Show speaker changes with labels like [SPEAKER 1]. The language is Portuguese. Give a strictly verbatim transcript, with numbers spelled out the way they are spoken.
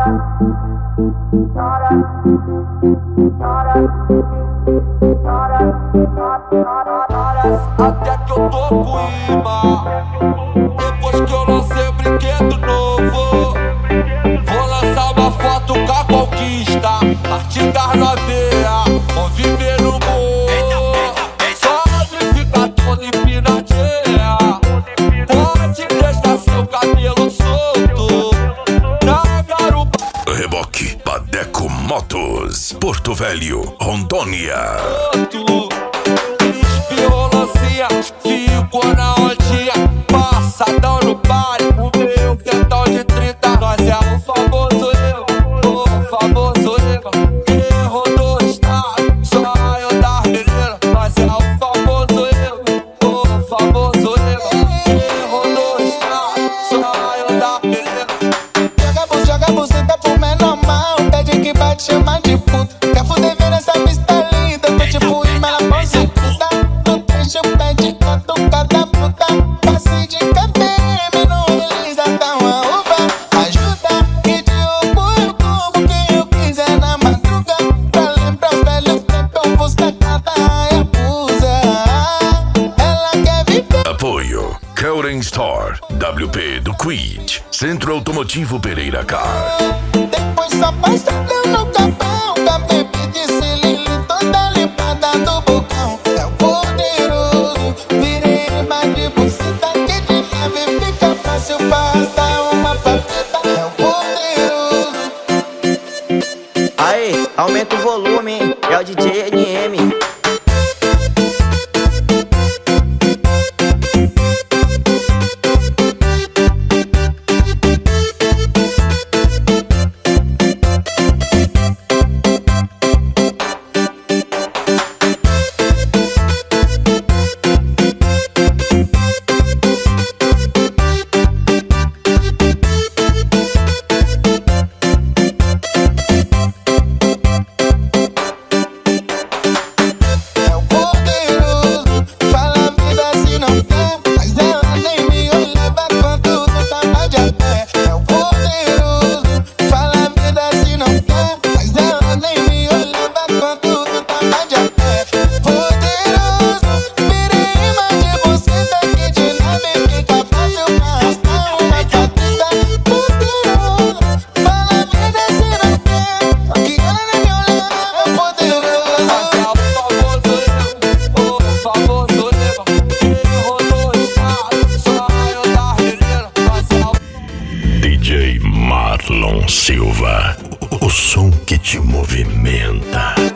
[SPEAKER 1] Até que eu tô com imã. Depois que eu lancei um brinquedo novo, vou lançar uma foto com a conquista. Partir das noveia, vou viver no morro. Só fica todo empinadinha. Pode deixar seu cabelo solto na garupa.
[SPEAKER 2] Reboque Badeco Motos, Porto Velho, Rondônia.
[SPEAKER 1] Ficou na ondinha, passadão no pare. O meu quentão de trinta, nós é o famoso eu, o famoso eu. Quem rodou o estado, só eu da menina. Nós é o famoso eu, o famoso eu. Quem rodou o estado, só eu da menina.
[SPEAKER 3] Joga bus, joga buceta pro menor mal, pede que vai te chamar de puta. Quer fuder vendo essa pista linda, tô tipo imã na prostituta. No trecho pede canto cada puta. Passe de K P M, não realiza, dá uma uva. Ajuda e de orgulho como quem eu quiser na madruga. Pra lembrar os velhos tempos, busca cada Hayabusa. Ela quer viver.
[SPEAKER 2] Apoio Curren Store, W P do Quid, Centro Automotivo Pereira Car.
[SPEAKER 3] Depois só passa eu no capão, com a bebê de cilindro toda limpada do bocão. É o poderoso, virei mais de buceta que de neve fica fácil pra arrastar uma papeta. É o poderoso.
[SPEAKER 4] Aí, aumenta o volume, é o D J N M.
[SPEAKER 2] D J Marlon Silva, o som que te movimenta.